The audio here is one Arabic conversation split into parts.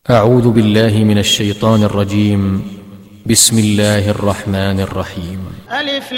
أعوذ بالله من الشيطان الرجيم. بسم الله الرحمن الرحيم. ألف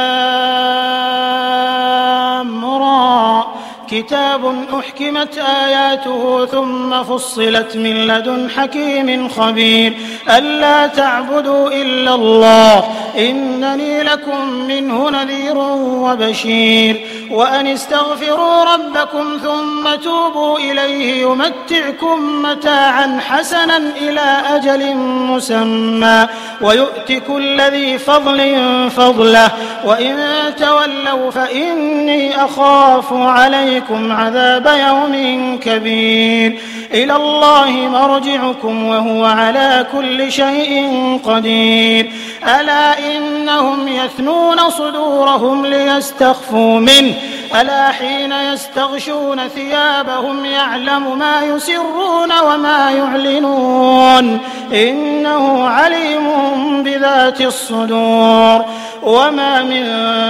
لام را كتاب أحكمت آياته ثم فصلت من لدن حكيم خبير ألا تعبدوا إلا الله إنني لكم منه نذير وبشير وأن استغفروا ربكم ثم توبوا إليه يمتعكم متاعا حسنا إلى أجل مسمى ويؤت كل ذي فضل فضله وإن تولوا فإني أخاف عليكم عذاب يوم كبير إلى الله مرجعكم وهو على كل شيء قدير ألا إنهم يثنون صدورهم ليستخفوا منه ألا حين يستغشون ثيابهم يعلم ما يسرون وما يعلنون إنه عليم بذات الصدور وما من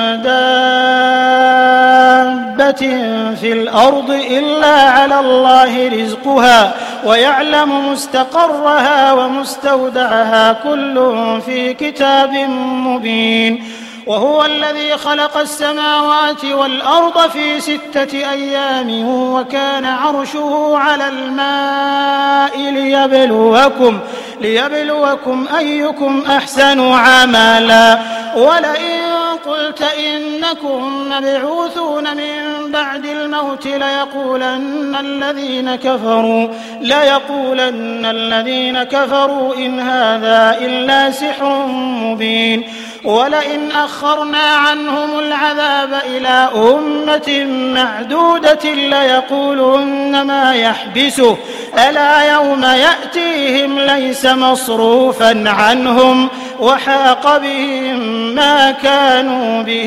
دابة في الأرض إلا على الله رزقها ويعلم مستقرها ومستودعها كل في كتاب مبين وهو الذي خلق السماوات والأرض في 6 أيام وكان عرشه على الماء ليبلوكم أيكم أحسن عملا ولئن قلت إنكم مبعوثون من بعد الموت ليقولن الذين كفروا إن هذا إلا سحر مبين ولئن أخرنا عنهم العذاب إلى أمة معدودة ليقولن ما يحبسه ألا يوم يأتيهم ليس مصروفا عنهم وحاق بهم ما كانوا به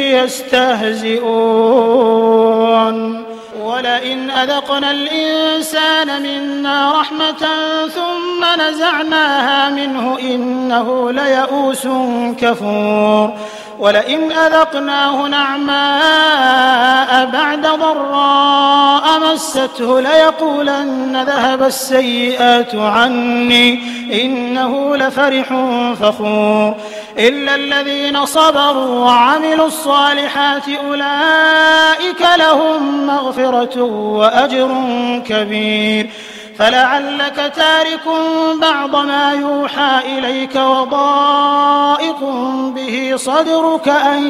يستهزئون ولئن أذقنا الإنسان منا رحمة ثم نزعناها منه إنه ليئوس كفور ولئن أذقناه نعماء بعد ضراء مسته ليقولن ذهب السيئات عني إنه لفرح فخور إلا الذين صبروا وعملوا الصالحات أولئك لهم مغفرة وأجر كبير فلعلك تارك بعض ما يوحى إليك وضائق به صدرك أن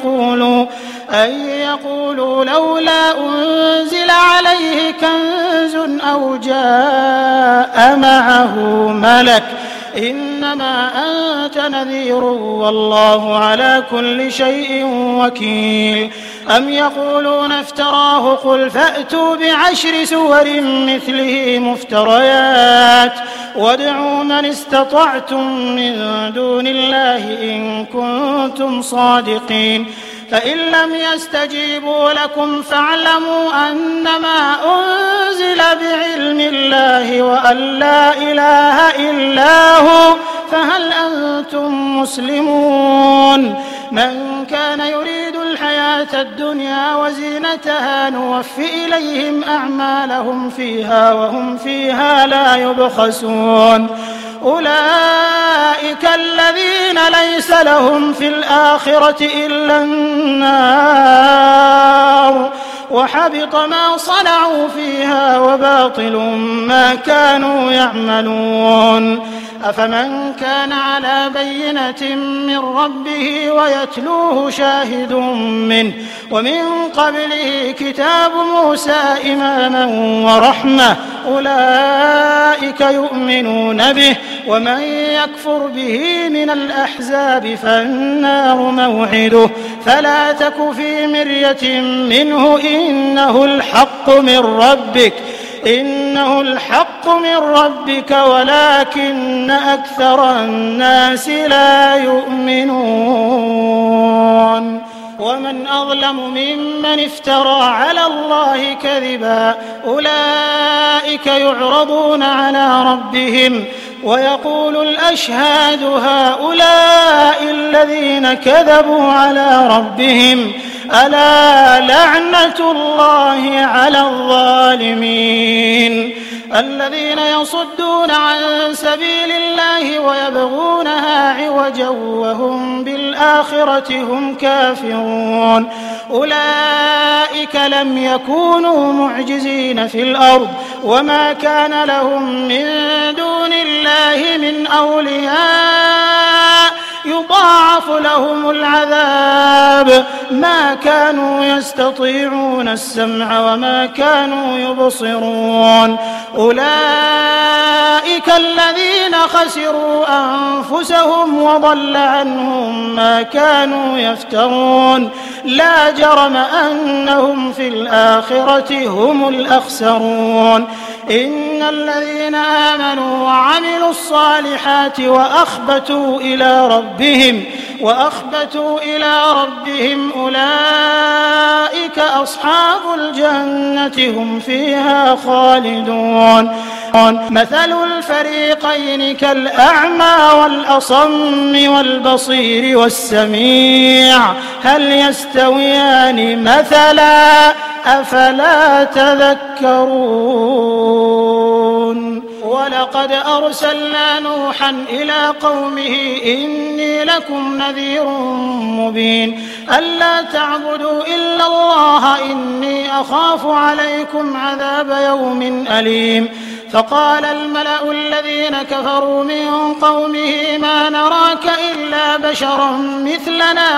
يقولوا لولا أنزل عليه كنز أو جاء معه ملك إنما أنت نذير والله على كل شيء وكيل أم يقولون افتراه قل فأتوا ب10 سور مثله مفتريات وادعوا من استطعتم من دون الله إن كنتم صادقين فإن لم يستجيبوا لكم فاعلموا أنما أنزل بعلم الله وأن لا إله إلا هو فهل أنتم مسلمون من كان يريد الحياة الدنيا وزينتها نوفي إليهم أعمالهم فيها وهم فيها لا يبخسون أولئك الذين ليس لهم في الآخرة إلا النار وحبط ما صنعوا فيها وباطل ما كانوا يعملون أفمن كان على بينة من ربه ويتلوه شاهد منه ومن قبله كتاب موسى إماما ورحمة أولئك يؤمنون به ومن يكفر به من الأحزاب فالنار موعده فلا تك في مرية منه إنه الحق من ربك ولكن أكثر الناس لا يؤمنون ومن أظلم ممن افترى على الله كذبا أولئك يعرضون على ربهم ويقول الأشهاد هؤلاء الذين كذبوا على ربهم ألا لعنة الله على الظالمين الذين يصدون عن سبيل الله ويبغونها عوجا وهم بالآخرة هم كافرون أولئك لم يكونوا معجزين في الأرض وما كان لهم من دون الله من أولياء يضاعف لهم العذاب ما كانوا يستطيعون السمع وما كانوا يبصرون أولئك الذين خسروا أنفسهم وضل عنهم ما كانوا يفترون لا جرم أنهم في الآخرة هم الأخسرون إن الذين آمنوا وعملوا الصالحات وأخبتوا إلى ربهم أولئك أصحاب الجنة هم فيها خالدون مثل الفريقين كالأعمى والأصم والبصير والسميع هل يستويان مثلا أفلا تذكرون ولقد أرسلنا نوحا إلى قومه إني لكم نذير مبين ألا تعبدوا إلا الله إني أخاف عليكم عذاب يوم أليم فقال الملأ الذين كفروا من قومه ما نراك إلا بشرا مثلنا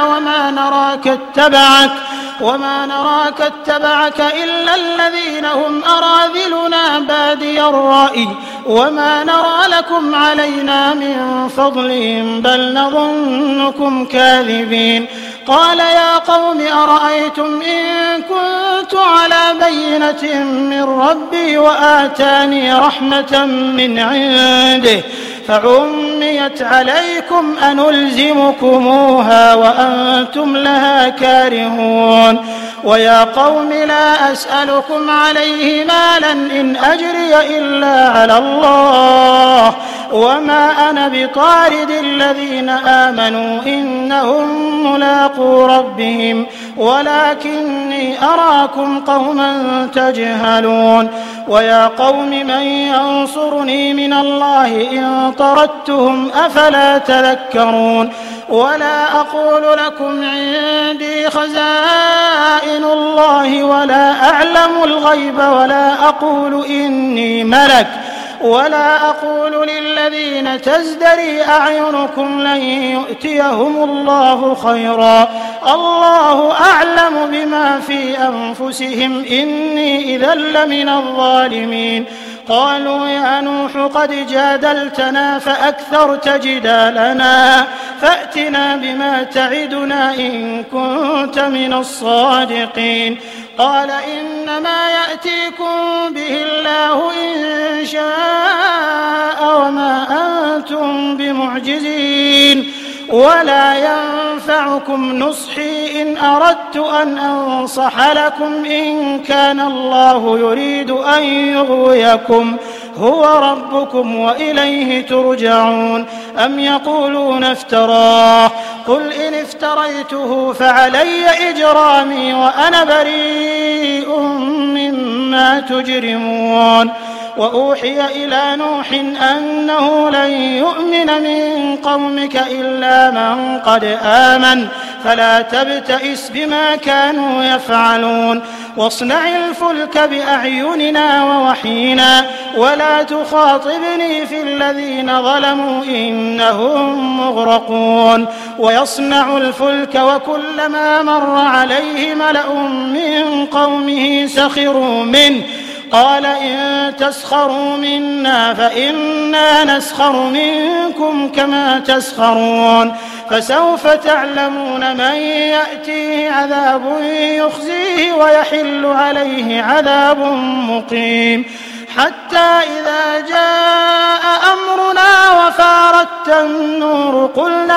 وما نراك اتبعك إلا الذين هم أراذلنا بادي الرأي وما نرى لكم علينا من فضل بل نظنكم كاذبين قال يا قوم أرأيتم إن كنت على بينة من ربي وآتاني رحمة من عنده فعميت عليكم أنلزمكموها وأنتم لها كارهون ويا قوم لا أسألكم عليه مالا إن أجري إلا على الله وما أنا بطارد الذين آمنوا إنهم ملاقو ربهم ولكني أراكم قوما تجهلون ويا قوم من ينصرني من الله إن طردتهم أفلا تذكرون ولا أقول لكم عندي خزائن الله ولا أعلم الغيب ولا أقول إني ملك ولا أقول للذين تزدري أعينكم لن يؤتيهم الله خيرا الله أعلم بما في أنفسهم إني إذا لمن الظالمين قالوا يا نوح قد جادلتنا فأكثرت جدالنا فأتنا بما تعدنا إن كنت من الصادقين قال إنما يأتيكم به الله إن شاء وما أنتم بمعجزين ولا ينفعكم نصحي إن أردت أن أنصح لكم إن كان الله يريد أن يغويكم هو ربكم وإليه ترجعون أم يقولون افتراه قل إن افتريته فعلي إجرامي وأنا بريء مما تجرمون وأوحي إلى نوح أنه لن يؤمن من قومك إلا من قد آمن فلا تبتئس بما كانوا يفعلون واصنع الفلك بأعيننا ووحينا ولا تخاطبني في الذين ظلموا إنهم مغرقون ويصنع الفلك وكلما مر عليه ملأ من قومه سخروا منه قال إن تسخروا منا فإنا نسخر منكم كما تسخرون فسوف تعلمون من يأتيه عذاب يخزيه ويحل عليه عذاب مقيم حتى إذا جاء أمرنا وفارت النور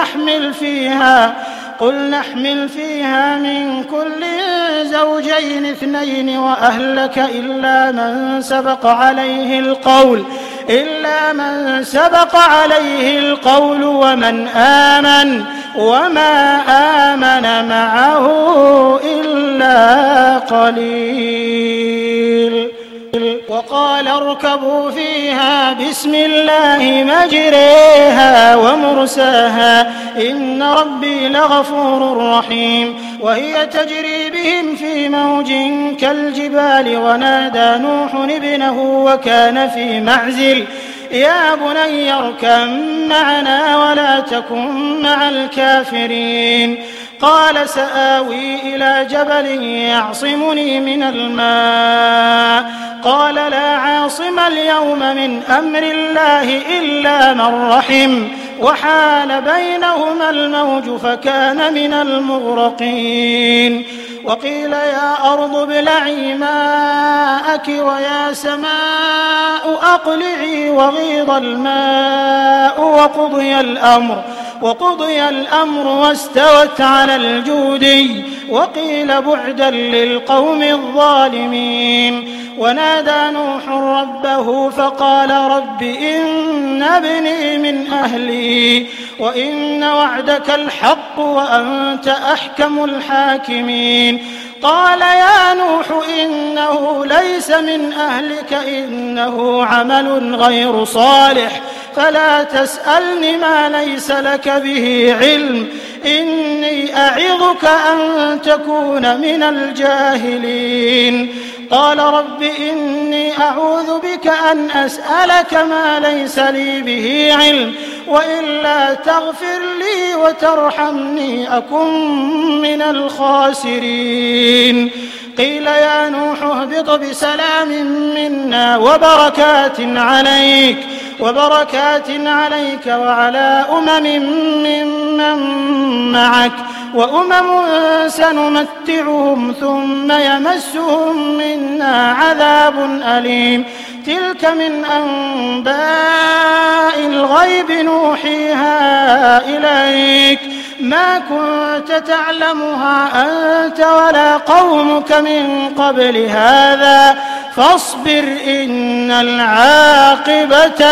قل نحمل فيها من كل زوجين اثنين وأهلك إلا من سبق عليه القول ومن آمن وما آمن معه إلا قليل وقال اركبوا فيها بسم الله مجريها ومرساها إن ربي لغفور رحيم. وهي تجري بهم في موج كالجبال ونادى نوح ابنه وكان في معزل يا بني اركب معنا ولا تكن مع الكافرين. قال سآوي إلى جبل يعصمني من الماء قال لا عاصم اليوم من أمر الله إلا من رحم وحال بينهما الموج فكان من المغرقين. وقيل يا أرض ابلعي ماءك ويا سماء أقلعي وغيض الماء وقضي الأمر واستوت على الجودي وقيل بعدا للقوم الظالمين. ونادى نوح ربه فقال رب إن ابني من أهلي وإن وعدك الحق وأنت أحكم الحاكمين. قال يا نوح إنه ليس من أهلك إنه عمل غير صالح فلا تسألني ما ليس لك به علم إني أعظك أن تكون من الجاهلين. قال رب إني أعوذ بك أن أسألك ما ليس لي به علم وإلا تغفر لي وترحمني أكن من الخاسرين. قيل يا نوح اهبط بسلام منا وبركات عليك وعلى ممن معك وأمم سنمتعهم ثم يمسهم منا عذاب أليم. تلك من أنباء الغيب نوحيها إليك ما كنت تعلمها أنت ولا قومك من قبل هذا فاصبر إن العاقبة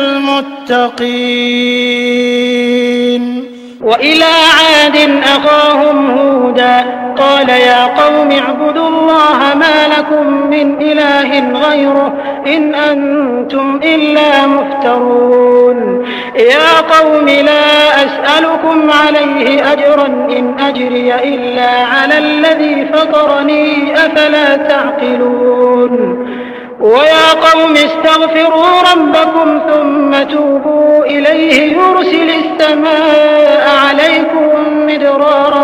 للمتقين. وإلى عاد أخاهم هودا قال يا قوم اعبدوا الله ما لكم من إله غيره إن أنتم إلا مفترون. يا قوم لا أسألكم عليه أجرا إن أجري إلا على الذي فطرني أفلا تعقلون. ويا قوم استغفروا ربكم ثم توبوا إليه يرسل السماء عليكم مدرارا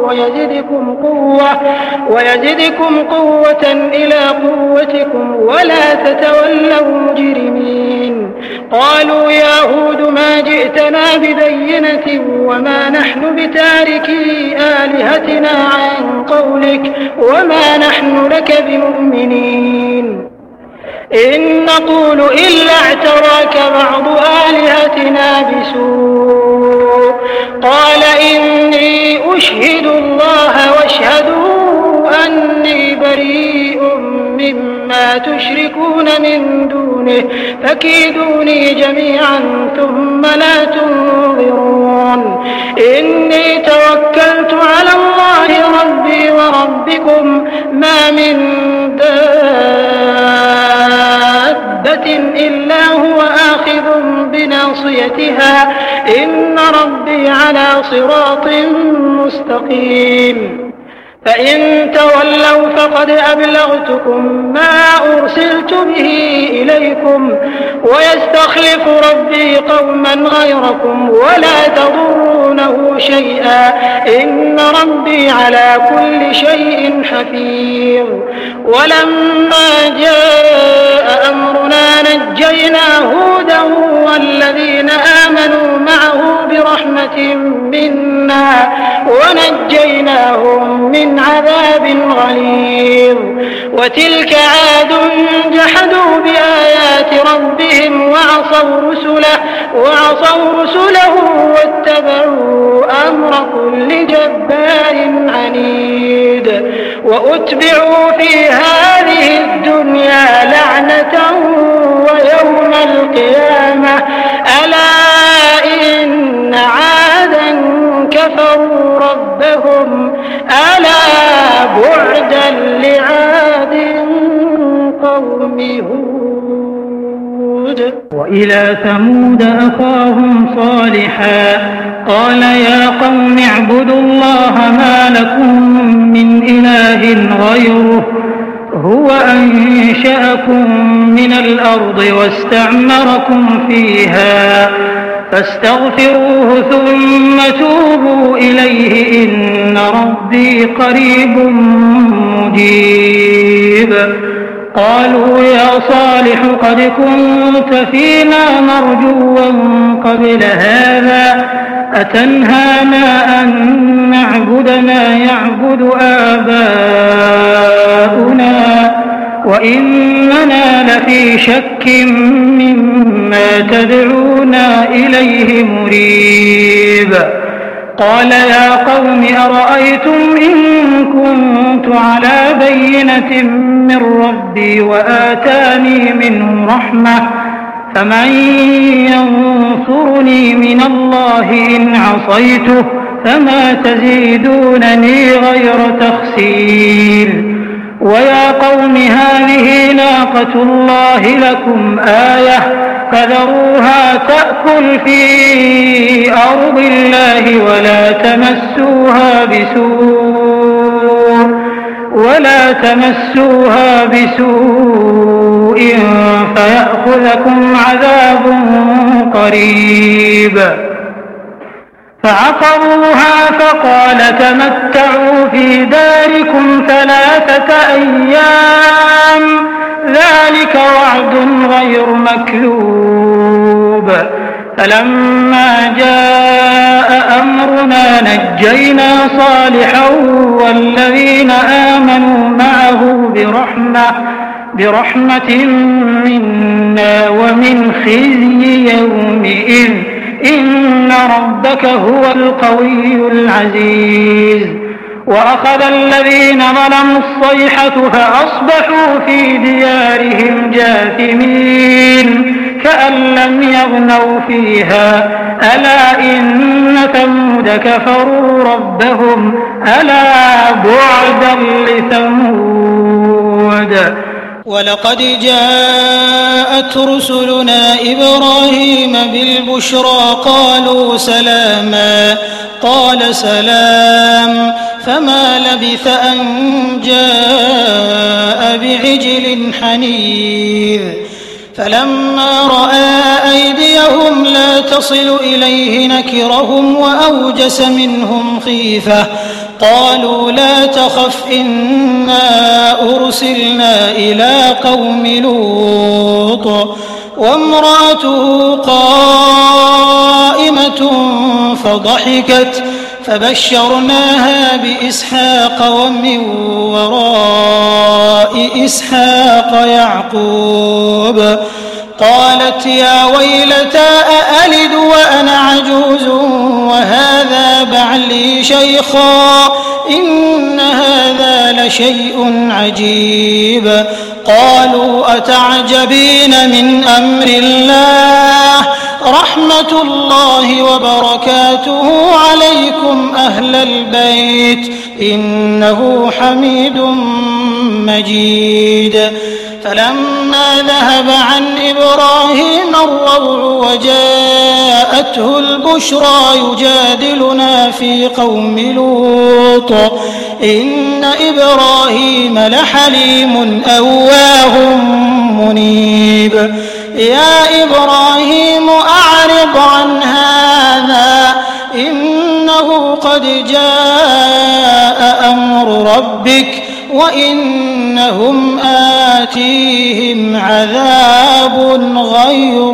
ويزدكم قوة إلى قوتكم ولا تتولوا مجرمين. قالوا يا هود ما جئتنا ببينة وما نحن بتاركي آلهتنا عن قولك وما نحن لك بمؤمنين إن نقول إلا اعتراك بعض آلهتنا بسوء. قال إني أشهد الله واشهدوا أني بريء مما تشركون من دونه فكيدوني جميعا ثم لا تنظرون. إني توكلت على الله ربي وربكم ما من دابة إلا هو آخذ بناصيتها إن ربي على صراط مستقيم. فإن تولوا فقد أبلغتكم ما أرسلت به إليكم ويستخلف ربي قوما غيركم ولا تضرونه شيئا إن ربي على كل شيء حفيظ. ولما جاء أمرنا نجينا هودا والذين آمنوا معه برحمة منا ونجيناهم من عذاب غليظ. وتلك عاد جحدوا بآيات ربهم وعصوا رسله واتبعوا أمر كل جبار عنيد. وأتبعوا في هذه الدنيا لعنة ويوم القيامة ألا إن عادا كفروا ربهم ألا بعدا لعاد قوم وإلى ثمود أخاهم صالحا قال يا قوم اعبدوا الله ما لكم من إله غيره هو أنشأكم من الأرض واستعمركم فيها فاستغفروه ثم توبوا إليه إن ربي قريب مجيب. قالوا يا صالح قد كنت فينا مرجوا قبل هذا أتنهانا أن نعبد ما يعبد آباؤنا وإننا لفي شك مما تدعونا إليه مريب. قال يا قوم أرأيتم إن كنت على بينة من ربي وآتاني منه رحمة فمن ينصرني من الله إن عصيته فما تزيدونني غير تخسير. ويا قوم هذه ناقة الله لكم آية فذروها تأكل في أرض الله ولا تمسوها بسوء فيأخذكم عذاب قريب. فعقروها فقال تمتعوا في داركم 3 أيام ذلك وعد غير مكذوب. فلما جاء أمرنا نجينا صالحا والذين آمنوا معه برحمة منا ومن خزي يومئذ إن ربك هو القوي العزيز. وأخذ الذين ظلموا الصيحة فأصبحوا في ديارهم جاثمين كأن لم يغنوا فيها ألا إن ثمود كفروا ربهم ألا بعدا لثمود. ولقد جاءت رسلنا إبراهيم بالبشرى قالوا سلاما قال سلام فما لبث أن جاء بعجل حنيذ. فلما رأى أيديهم لا تصل إليه نكرهم وأوجس منهم خيفة قالوا لا تخف إنا أرسلنا إلى قوم لوط وامرأته قائمة فضحكت فبشرناها بإسحاق ومن وراء إسحاق يعقوب. قالت يا ويلتى أألد وأنا عجوز وهذا بعلي شيخا إن هذا لشيء عجيب. قالوا أتعجبين من أمر الله رحمة الله وبركاته عليكم أهل البيت إنه حميد مجيد. فلما ذهب عن إبراهيم الروع وجاءته البشرى يجادلنا في قوم لوط إن إبراهيم لحليم أواه منيب. يا إبراهيم أعرض عن هذا إنه قد جاء أمر ربك وإنهم آتيهم عذاب غير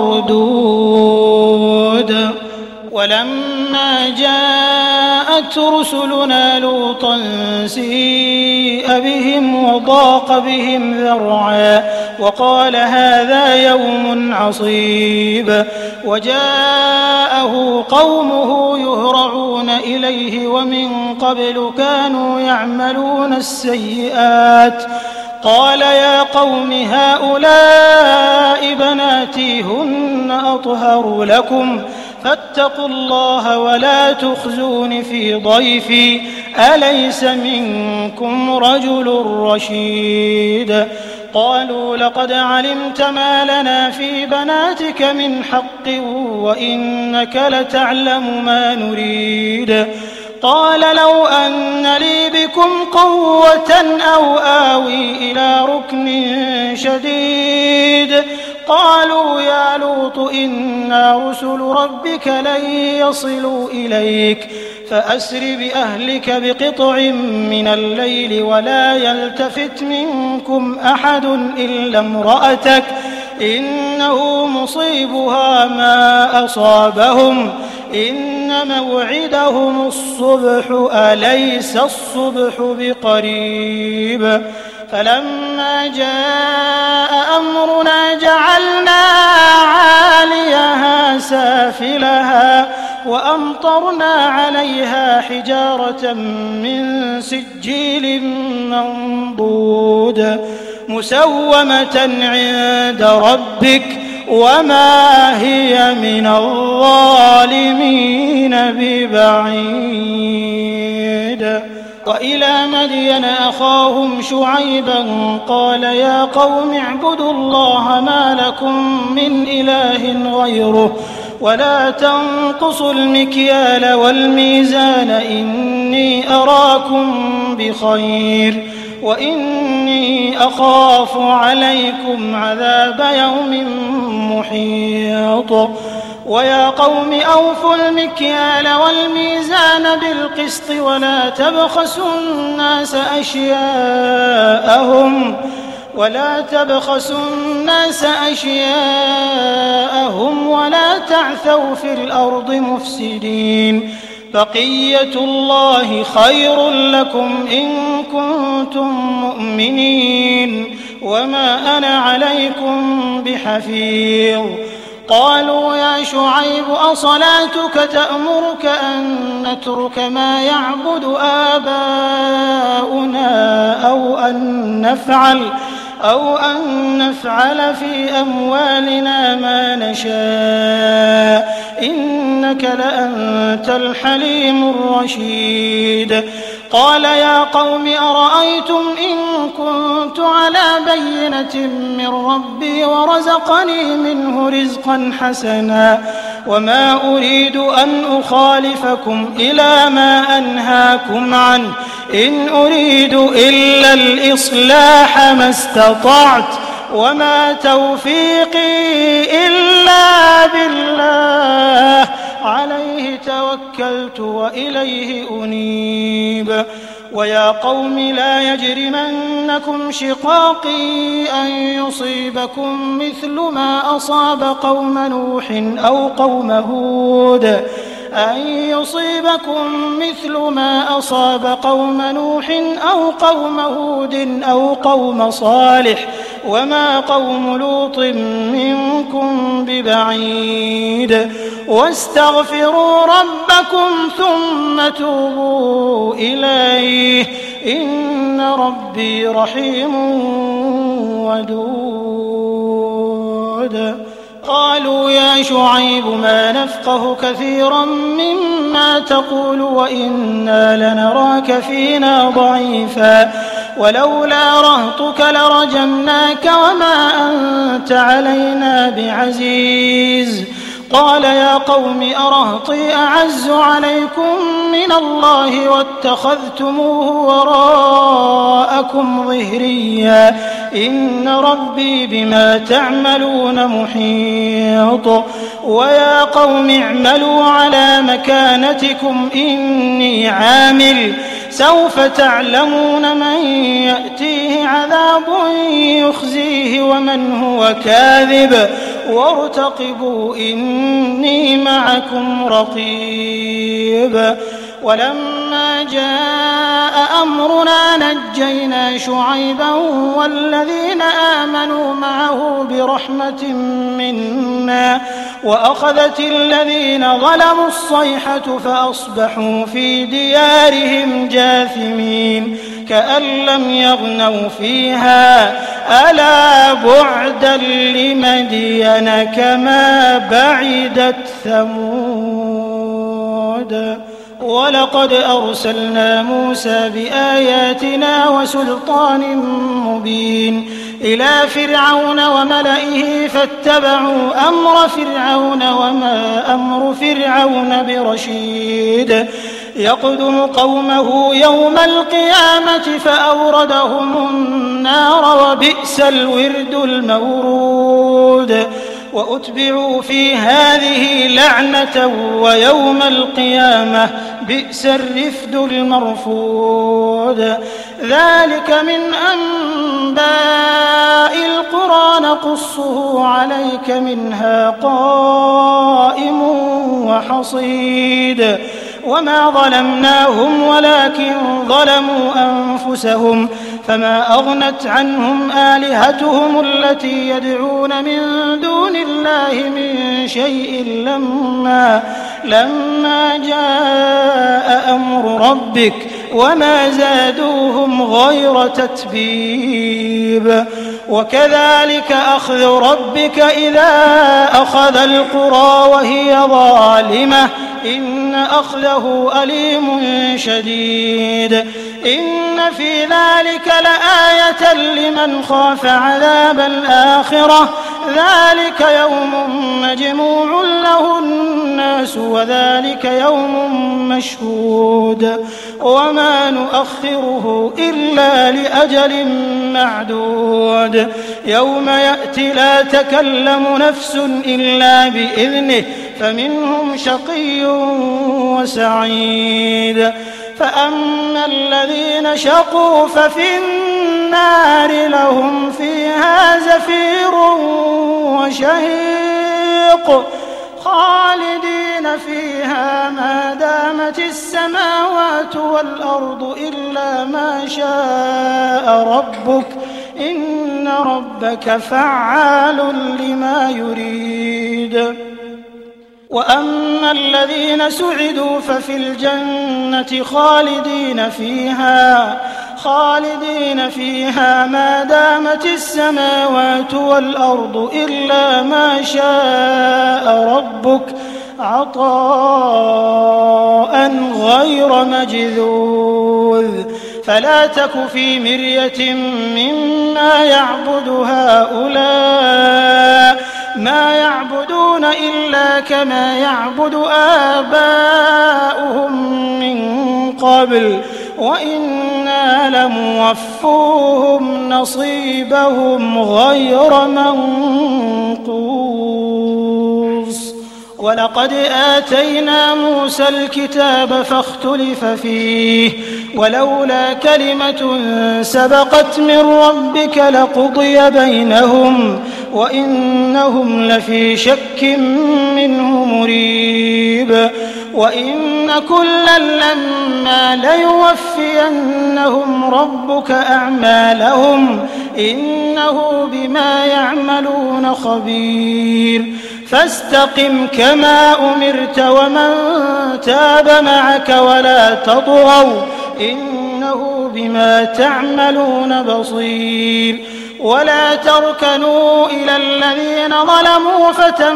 مردود. ولما جاءت رسلنا لوطا سيء بهم وضاق بهم ذرعا وقال هذا يوم عصيب. وجاءه قومه يهرعون إليه ومن قبل كانوا يعملون السيئات قال يا قوم هؤلاء بناتي هن أطهر لكم فاتقوا الله ولا تخزون في ضيفي أليس منكم رجل رشيد. قالوا لقد علمت ما لنا في بناتك من حق وإنك لتعلم ما نريد. قال لو أن لي بكم قوة أو آوي إلى ركن شديد. قالوا يا لوط إنا رسل ربك لن يصلوا إليك فأسر بأهلك بقطع من الليل ولا يلتفت منكم أحد إلا امرأتك إنه مصيبها ما أصابهم إن موعدهم الصبح أليس الصبح بقريب. فلما جاء أمرنا جعلنا عاليها سافلها وأمطرنا عليها حجارة من سجيل منضود مسومة عند ربك وما هي من الظالمين ببعيد. وإلى مدين أخاهم شعيبا قال يا قوم اعبدوا الله ما لكم من إله غيره ولا تنقصوا المكيال والميزان إني أراكم بخير وإني أخاف عليكم عذاب يوم محيط. ويا قوم أوفوا المكيال والميزان بالقسط ولا تبخسوا الناس أشياءهم ولا تعثوا في الأرض مفسدين. بقية الله خير لكم إن كنتم مؤمنين وما أنا عليكم بحفيظ. قالوا يا شعيب أصلاتك تأمرك أن نترك ما يعبد آباؤنا أو أن نفعل في أموالنا ما نشاء إنك لأنت الحليم الرشيد. قال يا قوم أرأيتم إن كنت على بينة من ربي ورزقني منه رزقا حسنا وما أريد أن أخالفكم إلى ما أنهاكم عنه إن أريد إلا الإصلاح ما استطعت وما توفيقي إلا بالله عليه توكلت وإليه أنيب. ويا قوم لا يجرمنكم شقاقي أن يصيبكم مثل ما أصاب قوم نوح أو قوم هود أو قوم هود أو قوم صالح وما قوم لوط منكم ببعيد. واستغفروا ربكم ثم توبوا إليه إن ربي رحيم ودود. قالوا يا شعيب ما نفقه كثيرا مما تقول وإنا لنراك فينا ضعيفا ولولا رهطك لرجمناك وما أنت علينا بعزيز. قال يا قوم أرهطي أعز عليكم من الله واتخذتموه وراءكم ظهريا إن ربي بما تعملون محيط. ويا قوم اعملوا على مكانتكم إني عامل سوف تعلمون من يأتيه عذاب يخزيه ومن هو كاذب وارتقبوا إني معكم رقيب. ولما جاء أمرنا نجينا شعيبا والذين آمنوا معه برحمة منا وأخذت الذين ظلموا الصيحة فأصبحوا في ديارهم جاثمين كأن لم يغنوا فيها ألا بعدا لمدين كما بعدت ثمود. ولقد أرسلنا موسى بآياتنا وسلطان مبين إلى فرعون وملئه فاتبعوا أمر فرعون وما أمر فرعون برشيد يقدم قومه يوم القيامة فأوردهم النار وبئس الورد المورود وأتبعوا في هذه لعنة ويوم القيامة بئس الرفد المرفود ذلك من أنباء القرى نقصه عليك منها قائم وحصيد وما ظلمناهم ولكن ظلموا أنفسهم فما أغنت عنهم آلهتهم التي يدعون من دون الله من شيء لما جاء أمر ربك وما زادوهم غير تتبيب وكذلك أخذ ربك إذا أخذ القرى وهي ظالمة إن أخذه أليم شديد إن في ذلك لآية لمن خاف عذاب الآخرة ذلك يوم مجموع له الناس وذلك يوم مشهود وما نؤخره إلا لأجل معدود يوم يأتي لا تكلم نفس إلا بإذنه فمنهم شقي وسعيد فأما الذين شقوا ففي النار لهم فيها زفير وشهيق خالدين فيها ما دامت السماوات والأرض إلا ما شاء ربك إن ربك فعال لما يريد وأما الذين سعدوا ففي الجنة خالدين فيها ما دامت السماوات والأرض إلا ما شاء ربك عطاء غير مجذوذ فلا تك في مرية مما يعبد هؤلاء ما يعبدون إلا كما يعبد آباؤهم من قبل وإنا لموفوهم نصيبهم غير منقوص ولقد آتينا موسى الكتاب فاختلف فيه ولولا كلمة سبقت من ربك لقضي بينهم وإنهم لفي شك منه مريب وإن كلا لما ليوفينهم ربك أعمالهم إنه بما يعملون خبير فاستقم كما أمرت ومن تاب معك ولا تطغوا إنه بما تعملون بصير ولا تركنوا إلى الذين ظلموا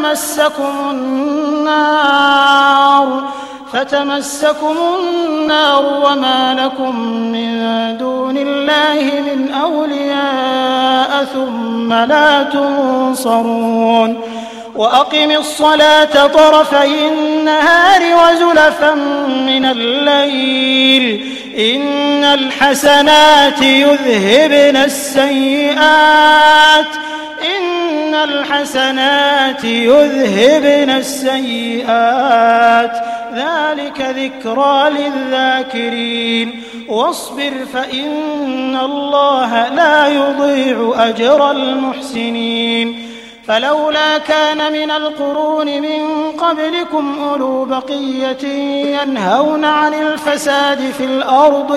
فتمسكم النار وما لكم من دون الله من أولياء ثم لا تنصرون وأقم الصلاة طرفي النهار وزلفا من الليل إن الحسنات يذهبن السيئات ذلك ذكرى للذاكرين واصبر فإن الله لا يضيع أجر المحسنين فلولا كان من القرون من قبلكم أولو بقية ينهون عن الفساد في الأرض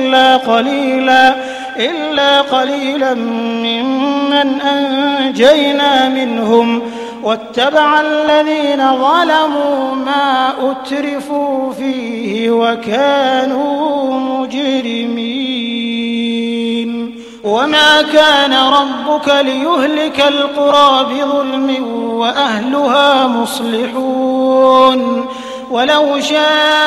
إلا قليلا ممن أنجينا منهم واتبع الذين ظلموا ما أترفوا فيه وكانوا مجرمين وما كان ربك ليهلك القرى بظلم وأهلها مصلحون ولو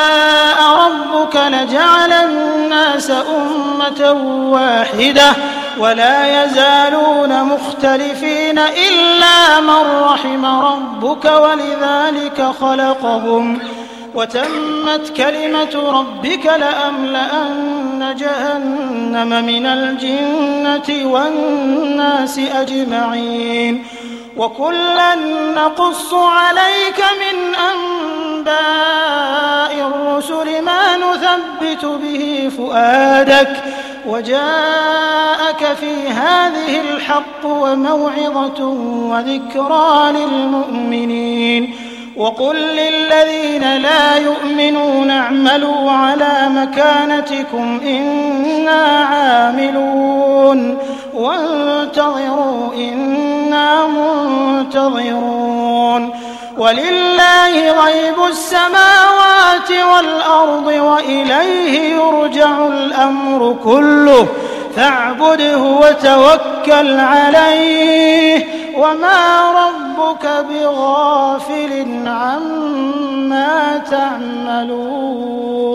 شاء ربك لجعل الناس أمة واحدة ولا يزالون مختلفين إلا من رحم ربك ولذلك خلقهم وتمت كلمة ربك لأملأن جهنم من الجنة والناس أجمعين وكلا نقص عليك من أنباء الرسل ما نثبت به فؤادك وجاءك في هذه الحق وموعظة وذكرى للمؤمنين وقل للذين لا يؤمنون اعملوا على مكانتكم إنا عاملون وانتظروا إنا منتظرون ولله غيب السماوات والأرض وإليه يرجع الأمر كله فاعبده وتوكل عليه وما ربك بغافل عما تعملون